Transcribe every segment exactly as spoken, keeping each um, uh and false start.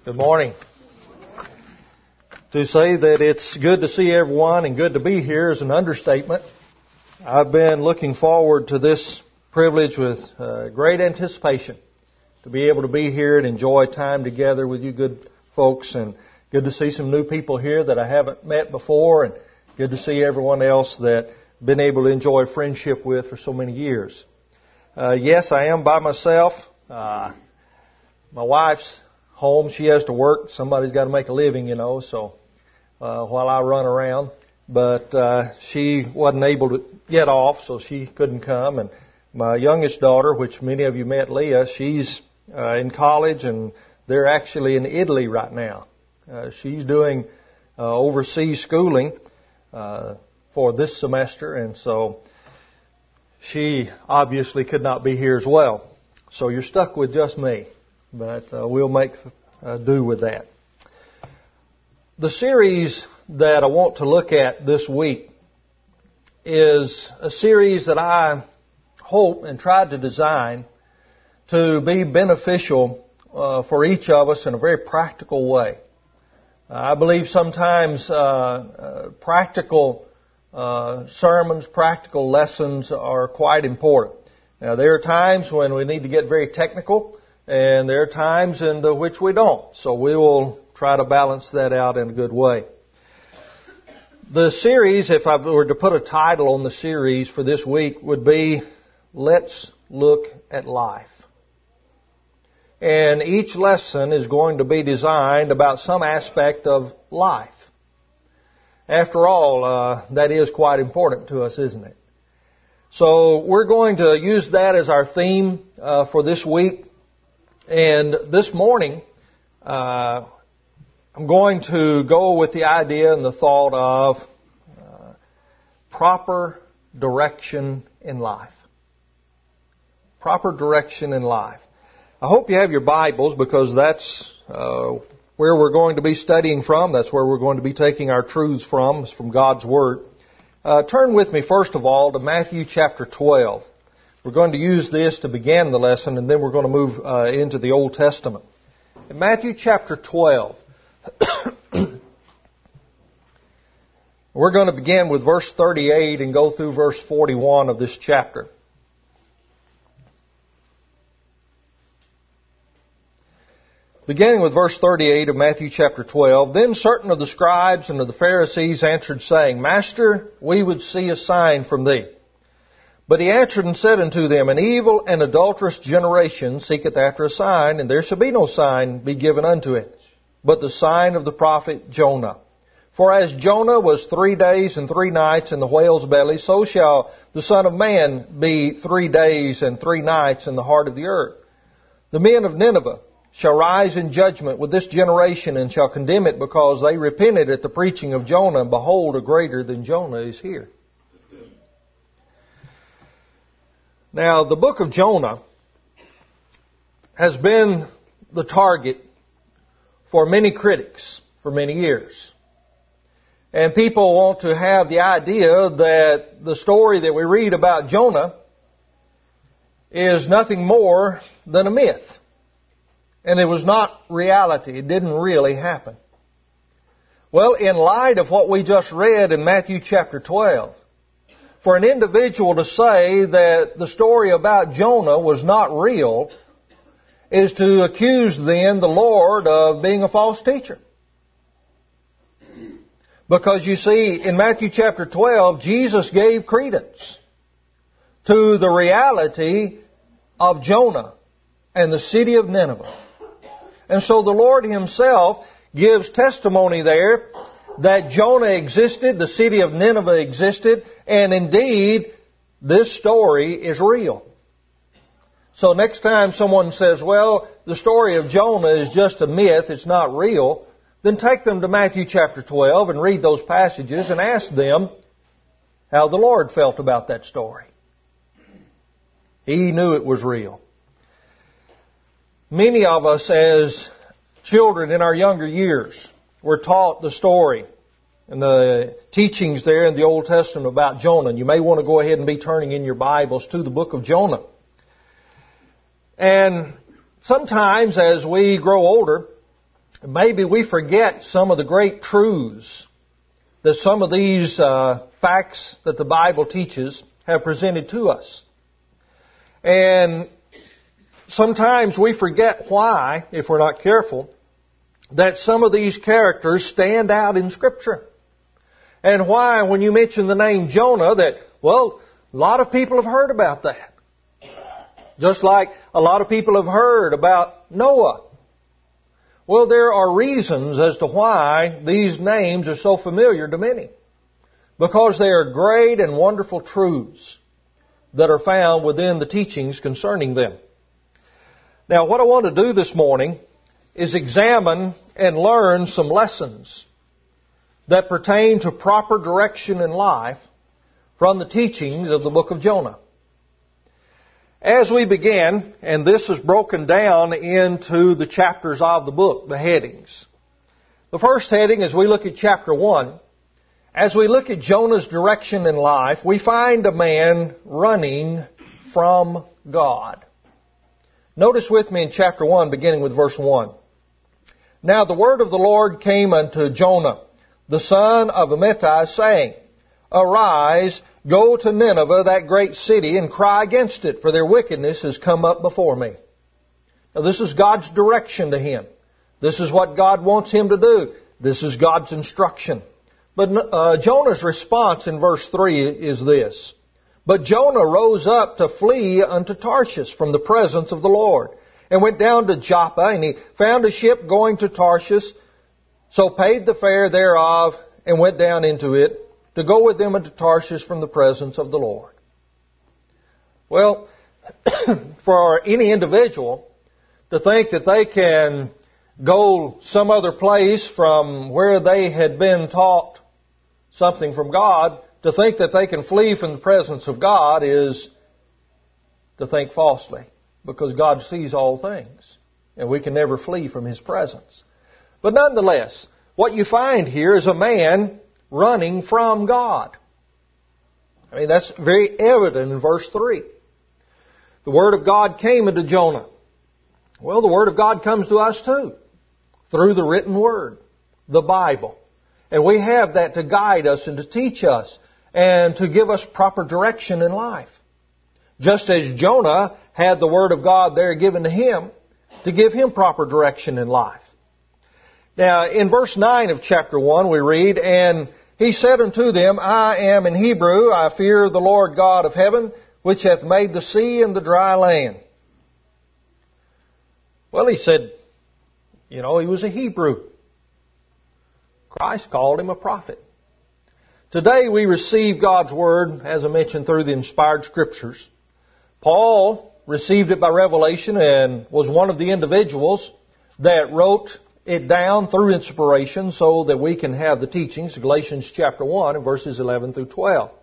Good morning. To say that it's good to see everyone and good to be here is an understatement. I've been looking forward to this privilege with uh, great anticipation to be able to be here and enjoy time together with you good folks, and good to see some new people here that I haven't met before, and good to see everyone else that I've been able to enjoy friendship with for so many years. Uh, yes, I am by myself. Uh, my wife's home. She has to work. Somebody's got to make a living, you know, so uh, while I run around. But uh, she wasn't able to get off, so she couldn't come. And my youngest daughter, which many of you met, Leah, she's uh, in college, and they're actually in Italy right now. Uh, she's doing uh, overseas schooling uh, for this semester, and so she obviously could not be here as well. So you're stuck with just me. But uh, we'll make uh, do with that. The series that I want to look at this week is a series that I hope and tried to design to be beneficial uh, for each of us in a very practical way. Uh, I believe sometimes uh, uh, practical uh, sermons, practical lessons are quite important. Now, there are times when we need to get very technical, and there are times in which we don't. So we will try to balance that out in a good way. The series, if I were to put a title on the series for this week, would be Let's Look at Life. And each lesson is going to be designed about some aspect of life. After all, uh, that is quite important to us, isn't it? So we're going to use that as our theme uh, for this week. And this morning, uh, I'm going to go with the idea and the thought of uh, proper direction in life. Proper direction in life. I hope you have your Bibles, because that's uh, where we're going to be studying from. That's where we're going to be taking our truths from. It's from God's Word. Uh, turn with me, first of all, to Matthew chapter twelve. We're going to use this to begin the lesson, and then we're going to move uh, into the Old Testament. In Matthew chapter twelve, we're going to begin with verse thirty-eight and go through verse forty-one of this chapter. Beginning with verse thirty-eight of Matthew chapter twelve, Then certain of the scribes and of the Pharisees answered, saying, Master, we would see a sign from thee. But he answered and said unto them, An evil and adulterous generation seeketh after a sign, and there shall be no sign be given unto it, but the sign of the prophet Jonah. For as Jonah was three days and three nights in the whale's belly, so shall the Son of Man be three days and three nights in the heart of the earth. The men of Nineveh shall rise in judgment with this generation, and shall condemn it, because they repented at the preaching of Jonah, and behold, a greater than Jonah is here. Now, the book of Jonah has been the target for many critics for many years. And people want to have the idea that the story that we read about Jonah is nothing more than a myth. And it was not reality. It didn't really happen. Well, in light of what we just read in Matthew chapter twelve, for an individual to say that the story about Jonah was not real is to accuse then the Lord of being a false teacher. Because you see, in Matthew chapter twelve, Jesus gave credence to the reality of Jonah and the city of Nineveh. And so the Lord Himself gives testimony there that Jonah existed, the city of Nineveh existed, and indeed, this story is real. So next time someone says, well, the story of Jonah is just a myth, it's not real, then take them to Matthew chapter twelve and read those passages and ask them how the Lord felt about that story. He knew it was real. Many of us as children in our younger years were taught the story and the teachings there in the Old Testament about Jonah. And you may want to go ahead and be turning in your Bibles to the book of Jonah. And sometimes as we grow older, maybe we forget some of the great truths that some of these uh, facts that the Bible teaches have presented to us. And sometimes we forget why, if we're not careful, that some of these characters stand out in Scripture. And why, when you mention the name Jonah, that, well, a lot of people have heard about that. Just like a lot of people have heard about Noah. Well, there are reasons as to why these names are so familiar to many. Because they are great and wonderful truths that are found within the teachings concerning them. Now, what I want to do this morning is examine and learn some lessons that pertain to proper direction in life from the teachings of the book of Jonah. As we begin, and this is broken down into the chapters of the book, the headings. The first heading, as we look at chapter one, as we look at Jonah's direction in life, we find a man running from God. Notice with me in chapter one, beginning with verse one. Now the word of the Lord came unto Jonah, the son of Amittai, saying, Arise, go to Nineveh, that great city, and cry against it, for their wickedness has come up before me. Now this is God's direction to him. This is what God wants him to do. This is God's instruction. But uh, Jonah's response in verse three is this. But Jonah rose up to flee unto Tarshish from the presence of the Lord, and went down to Joppa, and he found a ship going to Tarshish, so paid the fare thereof, and went down into it, to go with them into Tarshish from the presence of the Lord. Well, for any individual to think that they can go some other place from where they had been taught something from God, to think that they can flee from the presence of God is to think falsely, because God sees all things, and we can never flee from His presence. But nonetheless, what you find here is a man running from God. I mean, that's very evident in verse three. The Word of God came into Jonah. Well, the Word of God comes to us too, through the written Word, the Bible. And we have that to guide us and to teach us and to give us proper direction in life. Just as Jonah had the Word of God there given to him to give him proper direction in life. Now, in verse nine of chapter one we read, And he said unto them, I am in Hebrew, I fear the Lord God of heaven, which hath made the sea and the dry land. Well, he said, you know, he was a Hebrew. Christ called him a prophet. Today we receive God's Word, as I mentioned, through the inspired Scriptures. Paul received it by revelation and was one of the individuals that wrote it down through inspiration so that we can have the teachings, Galatians chapter one and verses eleven through twelve.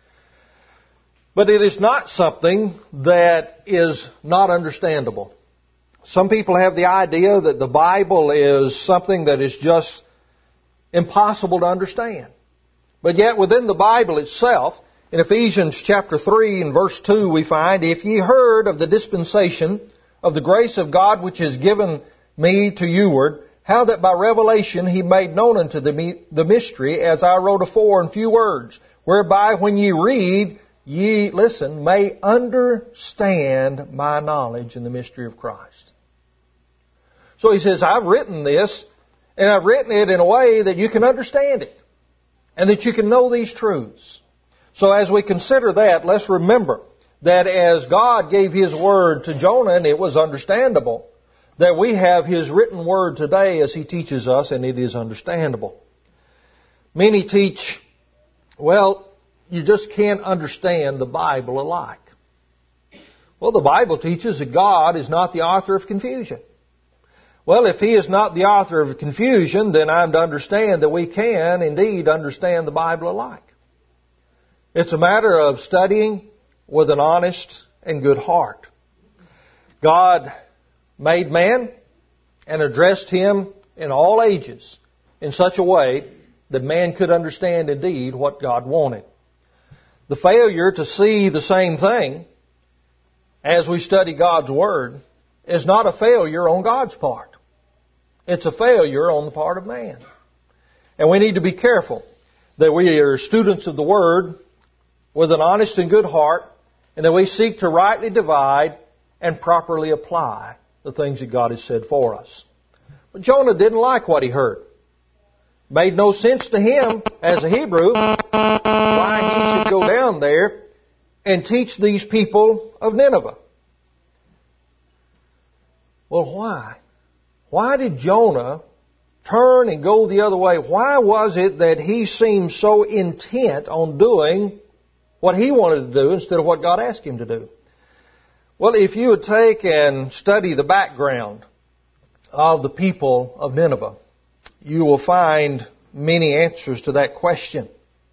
But it is not something that is not understandable. Some people have the idea that the Bible is something that is just impossible to understand. But yet within the Bible itself, in Ephesians chapter three and verse two we find, If ye heard of the dispensation of the grace of God which is given me to youward, how that by revelation He made known unto the, the mystery, as I wrote afore in few words, whereby when ye read, ye, listen, may understand my knowledge in the mystery of Christ. So he says, I've written this, and I've written it in a way that you can understand it, and that you can know these truths. So as we consider that, let's remember that as God gave His Word to Jonah, and it was understandable, that we have His written Word today as He teaches us, and it is understandable. Many teach, well, you just can't understand the Bible alike. Well, the Bible teaches that God is not the author of confusion. Well, if He is not the author of confusion, then I'm to understand that we can indeed understand the Bible alike. It's a matter of studying with an honest and good heart. God made man and addressed him in all ages in such a way that man could understand indeed what God wanted. The failure to see the same thing as we study God's Word is not a failure on God's part. It's a failure on the part of man. And we need to be careful that we are students of the Word with an honest and good heart, and that we seek to rightly divide and properly apply the things that God has said for us. But Jonah didn't like what he heard. It made no sense to him as a Hebrew why he should go down there and teach these people of Nineveh. Well, why? Why did Jonah turn and go the other way? Why was it that he seemed so intent on doing what he wanted to do instead of what God asked him to do? Well, if you would take and study the background of the people of Nineveh, you will find many answers to that question.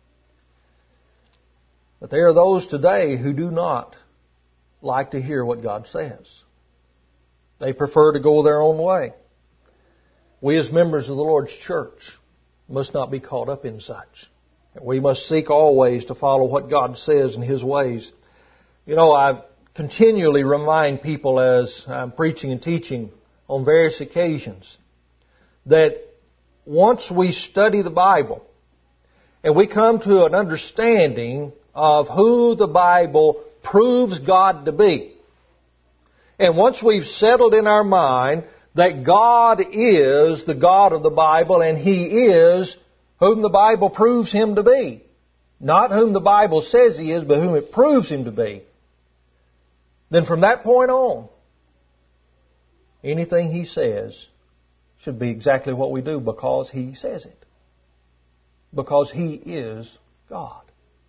But there are those today who do not like to hear what God says. They prefer to go their own way. We as members of the Lord's church must not be caught up in such. We must seek always to follow what God says in His ways. You know, I continually remind people as I'm preaching and teaching on various occasions that once we study the Bible and we come to an understanding of who the Bible proves God to be, and once we've settled in our mind that God is the God of the Bible and He is whom the Bible proves Him to be, not whom the Bible says He is, but whom it proves Him to be, then from that point on, anything He says should be exactly what we do because He says it. Because He is God.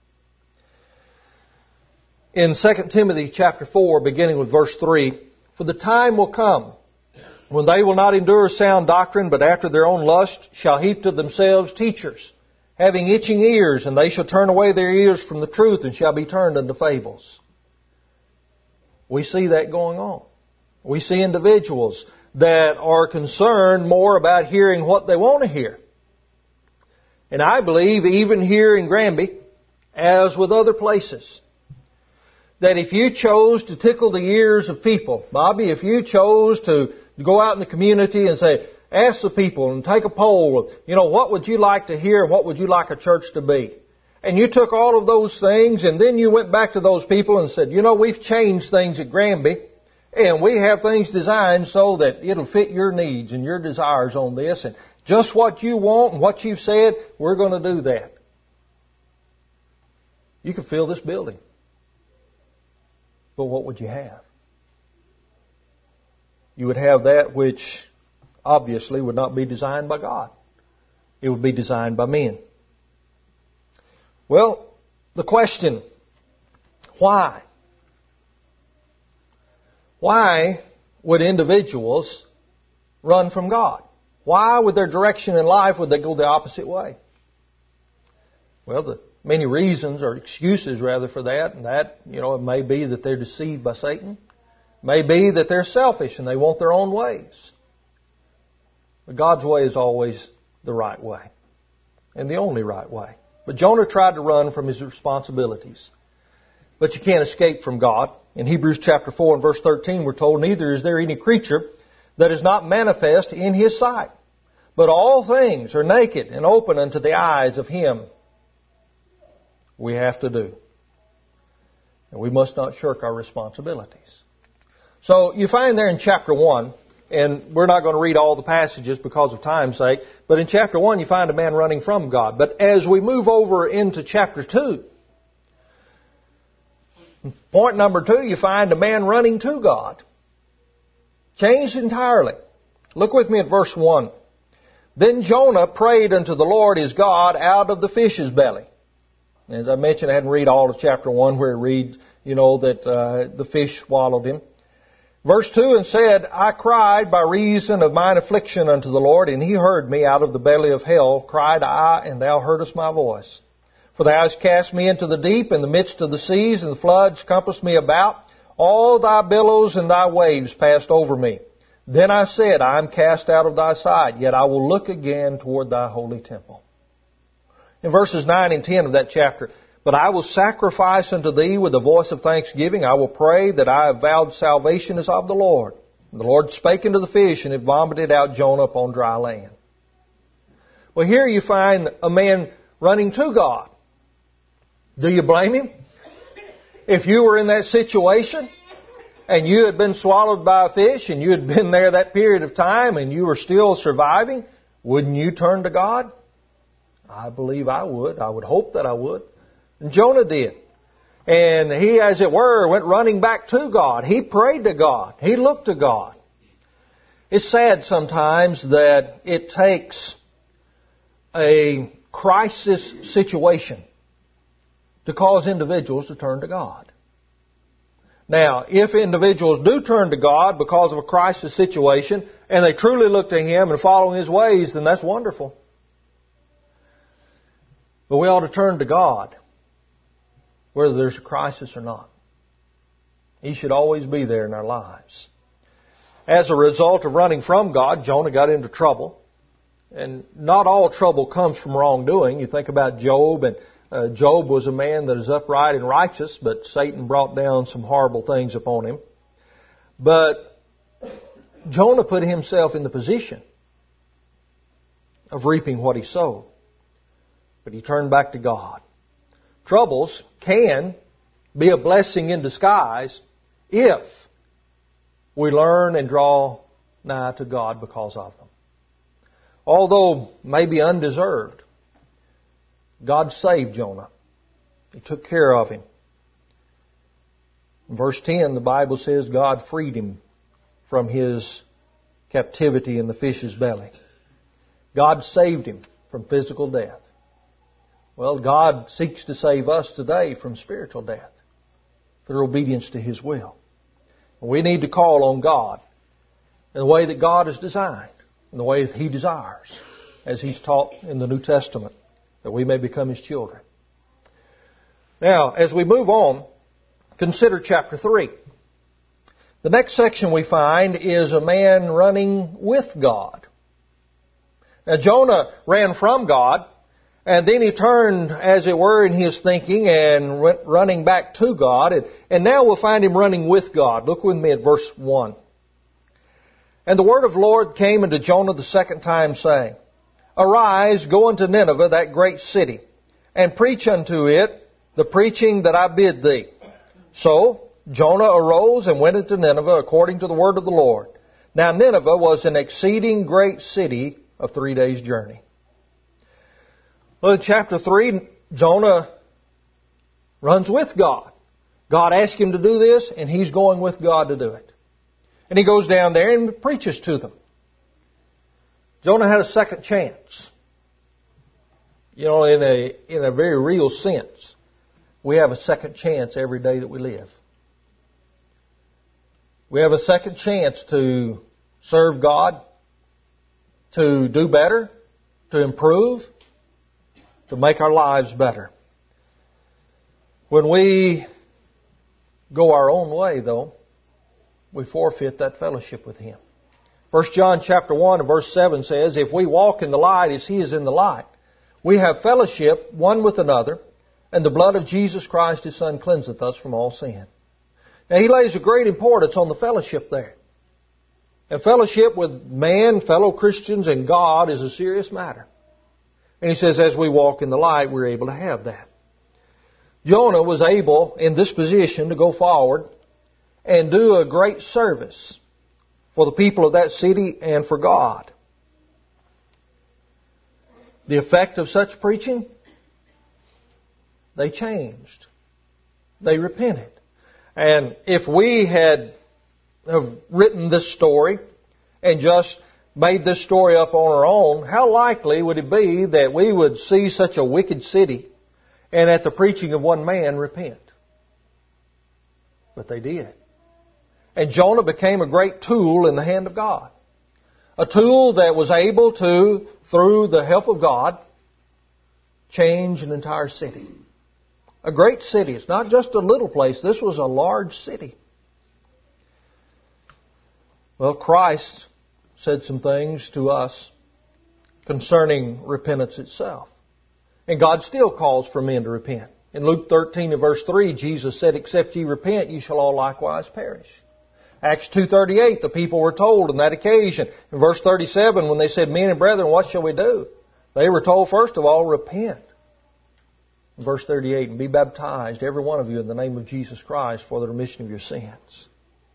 In Second Timothy chapter four, beginning with verse three, "For the time will come when they will not endure sound doctrine, but after their own lust shall heap to themselves teachers, having itching ears, and they shall turn away their ears from the truth, and shall be turned unto fables." We see that going on. We see individuals that are concerned more about hearing what they want to hear. And I believe even here in Granby, as with other places, that if you chose to tickle the ears of people, Bobby, if you chose to go out in the community and say, ask the people and take a poll, you know, what would you like to hear and what would you like a church to be? And you took all of those things and then you went back to those people and said, you know, we've changed things at Granby and we have things designed so that it'll fit your needs and your desires on this, and just what you want and what you've said, we're going to do that. You could fill this building. But what would you have? You would have that which obviously would not be designed by God. It would be designed by men. Well, the question, why? Why would individuals run from God? Why would their direction in life, would they go the opposite way? Well, the many reasons or excuses rather for that, and that, you know, it may be that they're deceived by Satan. It may be that they're selfish and they want their own ways. But God's way is always the right way and the only right way. But Jonah tried to run from his responsibilities. But you can't escape from God. In Hebrews chapter four and verse thirteen, we're told, "Neither is there any creature that is not manifest in His sight, but all things are naked and open unto the eyes of Him." We have to do. And we must not shirk our responsibilities. So you find there in chapter one, and we're not going to read all the passages because of time's sake, but in chapter one you find a man running from God. But as we move over into chapter two, point number two, you find a man running to God. Changed entirely. Look with me at verse one. "Then Jonah prayed unto the Lord his God out of the fish's belly." As I mentioned, I hadn't read all of chapter one where it reads, you know, that uh, the fish swallowed him. Verse two, "And said, I cried by reason of mine affliction unto the Lord, and He heard me out of the belly of hell, cried I, and Thou heardest my voice. For Thou hast cast me into the deep, in the midst of the seas, and the floods compassed me about. All Thy billows and Thy waves passed over me. Then I said, I am cast out of Thy sight, yet I will look again toward Thy holy temple." In verses nine and ten of that chapter, "But I will sacrifice unto Thee with the voice of thanksgiving. I will pray that I have vowed salvation as of the Lord. The Lord spake unto the fish, and it vomited out Jonah upon dry land. Well, here you find a man running to God. Do you blame him? If you were in that situation, and you had been swallowed by a fish, and you had been there that period of time, and you were still surviving, wouldn't you turn to God? I believe I would. I would hope that I would. And Jonah did. And he, as it were, went running back to God. He prayed to God. He looked to God. It's sad sometimes that it takes a crisis situation to cause individuals to turn to God. Now, if individuals do turn to God because of a crisis situation, and they truly look to Him and follow His ways, then that's wonderful. But we ought to turn to God, whether there's a crisis or not. He should always be there in our lives. As a result of running from God, Jonah got into trouble. And not all trouble comes from wrongdoing. You think about Job, and uh, Job was a man that is upright and righteous, but Satan brought down some horrible things upon him. But Jonah put himself in the position of reaping what he sowed. But he turned back to God. Troubles can be a blessing in disguise if we learn and draw nigh to God because of them. Although maybe undeserved, God saved Jonah. He took care of him. In verse ten, the Bible says God freed him from his captivity in the fish's belly. God saved him from physical death. Well, God seeks to save us today from spiritual death through obedience to His will. We need to call on God in the way that God has designed, in the way that He desires, as He's taught in the New Testament, that we may become His children. Now, as we move on, consider chapter three. The next section we find is a man running with God. Now, Jonah ran from God, and then he turned, as it were, in his thinking and went running back to God. And, and now we'll find him running with God. Look with me at verse one. And the word of the Lord came unto Jonah the second time, saying, Arise, go unto Nineveh, that great city, and preach unto it the preaching that I bid thee. So Jonah arose and went into Nineveh according to the word of the Lord. Now Nineveh was an exceeding great city of three days' journey. Well, in chapter three, Jonah runs with God. God asked him to do this, and he's going with God to do it. And he goes down there and preaches to them. Jonah had a second chance. You know, in a in a very real sense, we have a second chance every day that we live. We have a second chance to serve God, to do better, to improve, to make our lives better. When we go our own way, though, we forfeit that fellowship with Him. First John chapter one and verse seven says, If we walk in the light as He is in the light, we have fellowship one with another, and the blood of Jesus Christ His Son cleanseth us from all sin. Now He lays a great importance on the fellowship there. And fellowship with man, fellow Christians, and God is a serious matter. And He says, as we walk in the light, we're able to have that. Jonah was able, in this position, to go forward and do a great service for the people of that city and for God. The effect of such preaching? They changed. They repented. And if we had have written this story and just made this story up on our own, how likely would it be that we would see such a wicked city and at the preaching of one man repent? But they did. And Jonah became a great tool in the hand of God. A tool that was able to, through the help of God, change an entire city. A great city. It's not just a little place. This was a large city. Well, Christ said some things to us concerning repentance itself. And God still calls for men to repent. In Luke thirteen and verse three, Jesus said, Except ye repent, ye shall all likewise perish. Acts two thirty-eight, the people were told on that occasion. In verse thirty-seven, when they said, "Men and brethren, what shall we do?" They were told, first of all, repent. In verse thirty-eight, "And be baptized, every one of you, in the name of Jesus Christ for the remission of your sins."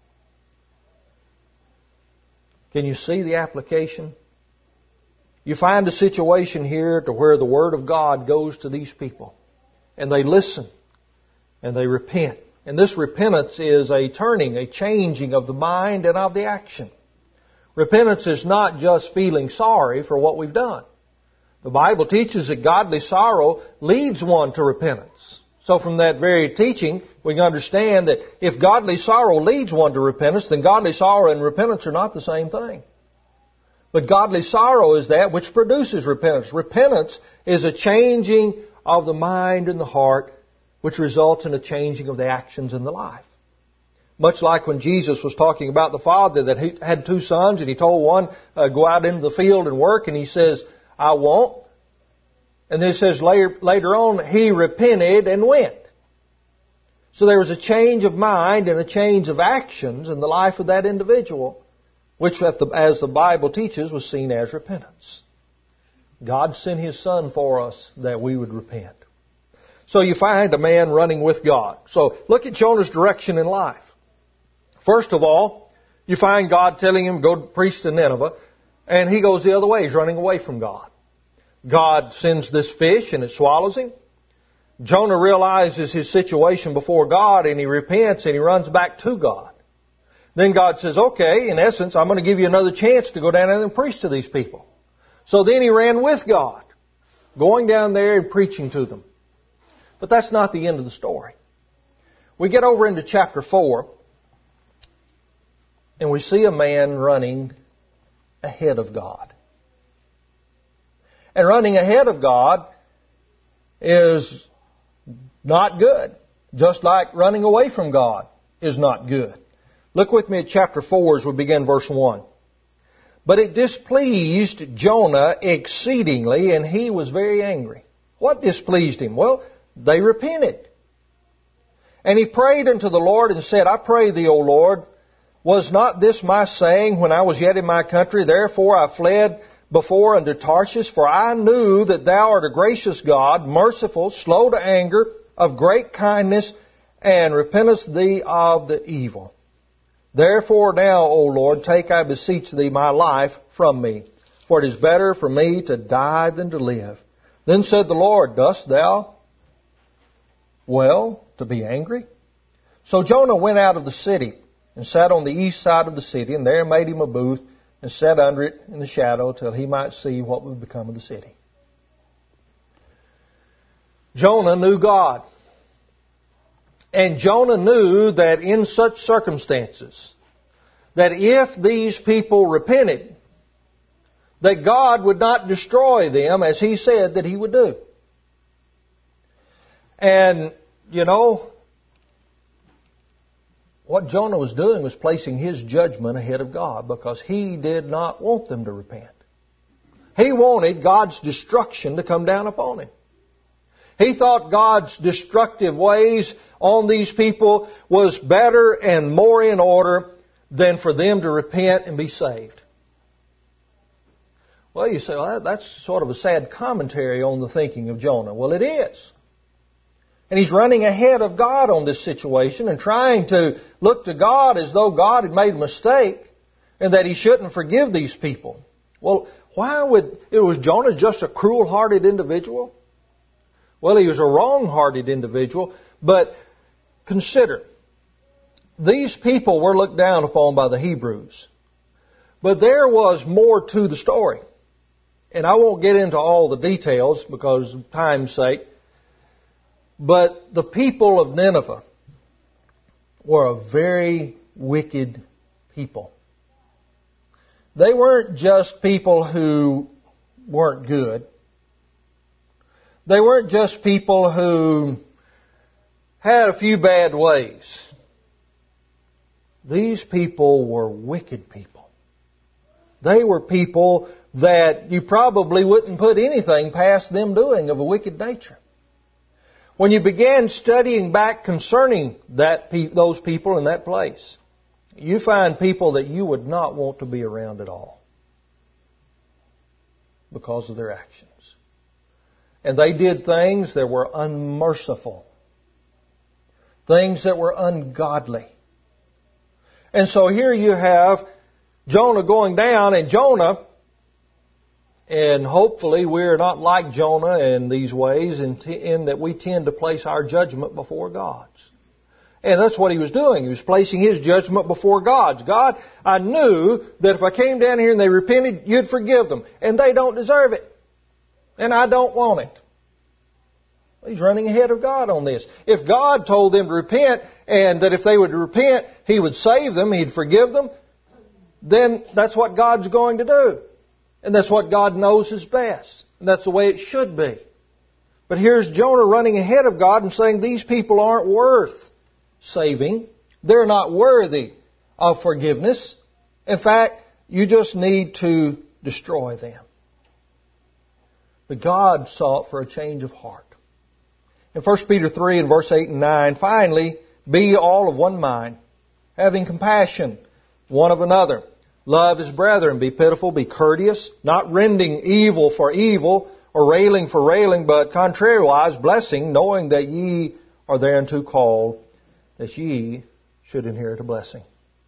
Can you see the application? You find a situation here to where the Word of God goes to these people. And they listen. And they repent. And this repentance is a turning, a changing of the mind and of the action. Repentance is not just feeling sorry for what we've done. The Bible teaches that godly sorrow leads one to repentance. So from that very teaching, we can understand that if godly sorrow leads one to repentance, then godly sorrow and repentance are not the same thing. But godly sorrow is that which produces repentance. Repentance is a changing of the mind and the heart, which results in a changing of the actions in the life. Much like when Jesus was talking about the father that he had two sons, and he told one, uh, go out into the field and work, and he says, "I won't." And then it says later, later on, he repented and went. So there was a change of mind and a change of actions in the life of that individual, which, as the Bible teaches, was seen as repentance. God sent His Son for us that we would repent. So you find a man running with God. So look at Jonah's direction in life. First of all, you find God telling him, go preach to Nineveh, and he goes the other way. He's running away from God. God sends this fish and it swallows him. Jonah realizes his situation before God and he repents and he runs back to God. Then God says, okay, in essence, I'm going to give you another chance to go down there and preach to these people. So then he ran with God, going down there and preaching to them. But that's not the end of the story. We get over into chapter four, and we see a man running ahead of God. And running ahead of God is not good, just like running away from God is not good. Look with me at chapter four as we begin verse one. But it displeased Jonah exceedingly, and he was very angry. What displeased him? Well, they repented. And he prayed unto the Lord and said, I pray thee, O Lord, was not this my saying when I was yet in my country? Therefore I fled before unto Tarshish, for I knew that thou art a gracious God, merciful, slow to anger, of great kindness, and repentest thee of the evil. Therefore now, O Lord, take, I beseech thee, my life from me, for it is better for me to die than to live. Then said the Lord, dost thou well to be angry? So Jonah went out of the city, and sat on the east side of the city, and there made him a booth, and sat under it in the shadow, till he might see what would become of the city. Jonah knew God. And Jonah knew that in such circumstances, that if these people repented, that God would not destroy them as He said that He would do. And, you know, what Jonah was doing was placing his judgment ahead of God, because he did not want them to repent. He wanted God's destruction to come down upon him. He thought God's destructive ways on these people was better and more in order than for them to repent and be saved. Well, you say, well, that's sort of a sad commentary on the thinking of Jonah. Well, it is. And he's running ahead of God on this situation and trying to look to God as though God had made a mistake and that He shouldn't forgive these people. Well, why would... It was Jonah just a cruel-hearted individual? Well, he was a wrong-hearted individual, but consider, these people were looked down upon by the Hebrews. But there was more to the story. And I won't get into all the details because of time's sake. But the people of Nineveh were a very wicked people. They weren't just people who weren't good. They weren't just people who had a few bad ways. These people were wicked people. They were people that you probably wouldn't put anything past them doing of a wicked nature. When you began studying back concerning that those people in that place, you find people that you would not want to be around at all because of their actions. And they did things that were unmerciful, things that were ungodly. And so here you have Jonah going down, and Jonah, and hopefully we're not like Jonah in these ways, in, t- in that we tend to place our judgment before God's. And that's what he was doing. He was placing his judgment before God's. God, I knew that if I came down here and they repented, you'd forgive them. And they don't deserve it. And I don't want it. He's running ahead of God on this. If God told them to repent, and that if they would repent, He would save them, He'd forgive them, then that's what God's going to do. And that's what God knows is best. And that's the way it should be. But here's Jonah running ahead of God and saying these people aren't worth saving. They're not worthy of forgiveness. In fact, you just need to destroy them. But God sought for a change of heart. In First Peter three and verse eight and nine, finally, be all of one mind, having compassion one of another. Love his brethren, be pitiful, be courteous, not rending evil for evil, or railing for railing, but contrariwise blessing, knowing that ye are thereunto called, that ye should inherit a blessing.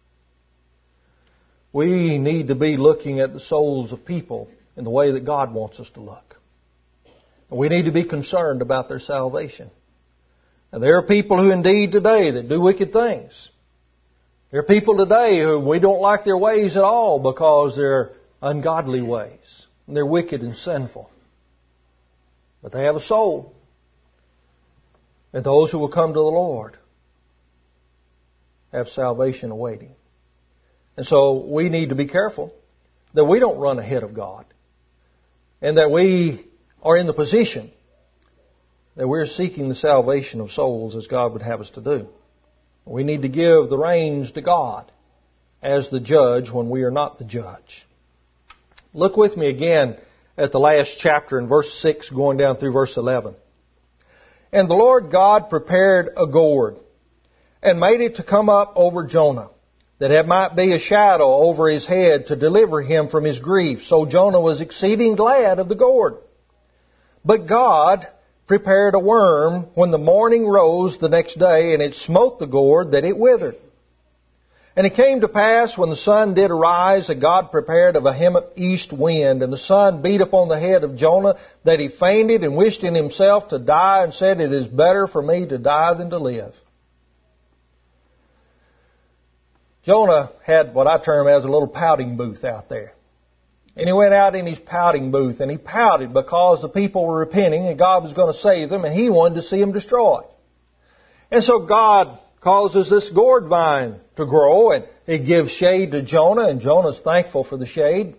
We need to be looking at the souls of people in the way that God wants us to look. And we need to be concerned about their salvation. And there are people who indeed today that do wicked things. There are people today who we don't like their ways at all because they're ungodly ways. And they're wicked and sinful. But they have a soul. And those who will come to the Lord have salvation awaiting. And so we need to be careful that we don't run ahead of God. And that we are in the position that we're seeking the salvation of souls as God would have us to do. We need to give the reins to God as the judge when we are not the judge. Look with me again at the last chapter in verse six going down through verse eleven. And the Lord God prepared a gourd and made it to come up over Jonah, that it might be a shadow over his head to deliver him from his grief. So Jonah was exceeding glad of the gourd. But God prepared a worm when the morning rose the next day, and it smote the gourd that it withered. And it came to pass when the sun did arise that God prepared a vehement east wind, and the sun beat upon the head of Jonah, that he fainted and wished in himself to die, and said, it is better for me to die than to live. Jonah had what I term as a little pouting booth out there. And he went out in his pouting booth, and he pouted because the people were repenting and God was going to save them, and he wanted to see them destroyed. And so God causes this gourd vine to grow, and it gives shade to Jonah, and Jonah's thankful for the shade.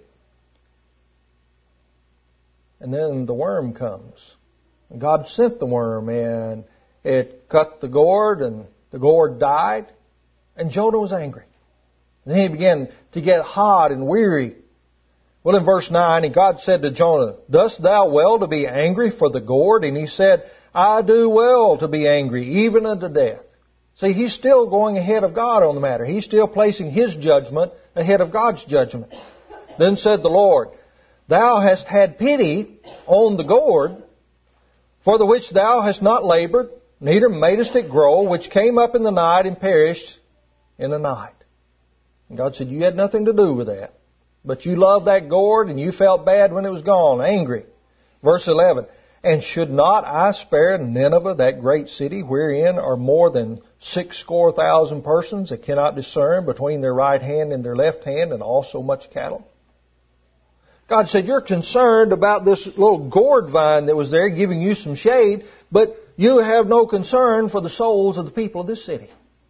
And then the worm comes. And God sent the worm, and it cut the gourd, and the gourd died, and Jonah was angry. And he began to get hot and weary. Well, in verse nine, and God said to Jonah, dost thou well to be angry for the gourd? And he said, I do well to be angry, even unto death. See, he's still going ahead of God on the matter. He's still placing his judgment ahead of God's judgment. Then said the Lord, thou hast had pity on the gourd, for the which thou hast not labored, neither madest it grow, which came up in the night and perished in the night. And God said, you had nothing to do with that. But you loved that gourd, and you felt bad when it was gone, angry. Verse eleven, and should not I spare Nineveh, that great city, wherein are more than six score thousand persons that cannot discern between their right hand and their left hand, and also much cattle? God said, you're concerned about this little gourd vine that was there giving you some shade, but you have no concern for the souls of the people of this city.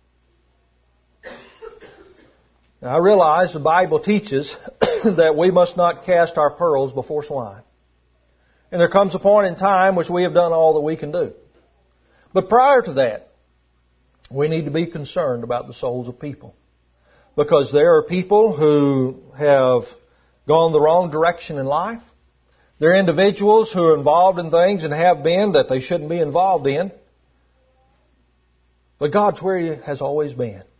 Now, I realize the Bible teaches that we must not cast our pearls before swine. And there comes a point in time which we have done all that we can do. But prior to that, we need to be concerned about the souls of people. Because there are people who have gone the wrong direction in life. There are individuals who are involved in things and have been that they shouldn't be involved in. But God's where He has always been.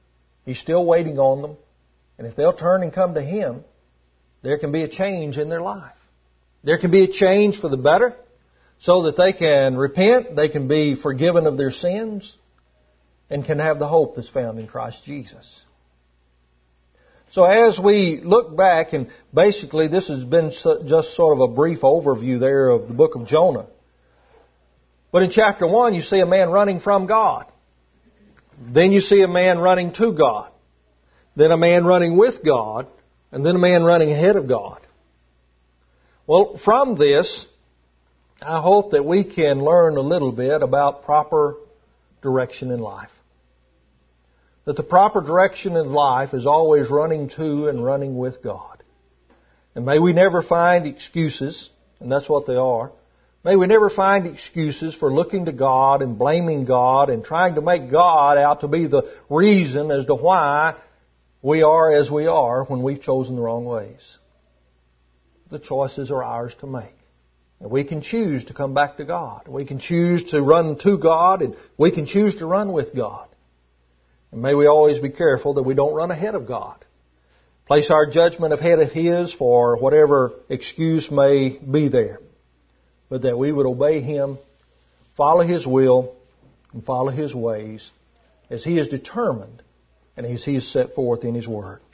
He's still waiting on them. And if they'll turn and come to Him, there can be a change in their life. There can be a change for the better so that they can repent, they can be forgiven of their sins, and can have the hope that's found in Christ Jesus. So as we look back, and basically this has been just sort of a brief overview there of the book of Jonah. But in chapter one, you see a man running from God. Then you see a man running to God. Then a man running with God. And then a man running ahead of God. Well, from this, I hope that we can learn a little bit about proper direction in life. That the proper direction in life is always running to and running with God. And may we never find excuses, and that's what they are. May we never find excuses for looking to God and blaming God and trying to make God out to be the reason as to why we are as we are when we've chosen the wrong ways. The choices are ours to make. And we can choose to come back to God. We can choose to run to God, and we can choose to run with God. And may we always be careful that we don't run ahead of God. Place our judgment ahead of His for whatever excuse may be there. But that we would obey Him, follow His will, and follow His ways as He is determined and as He is set forth in His Word.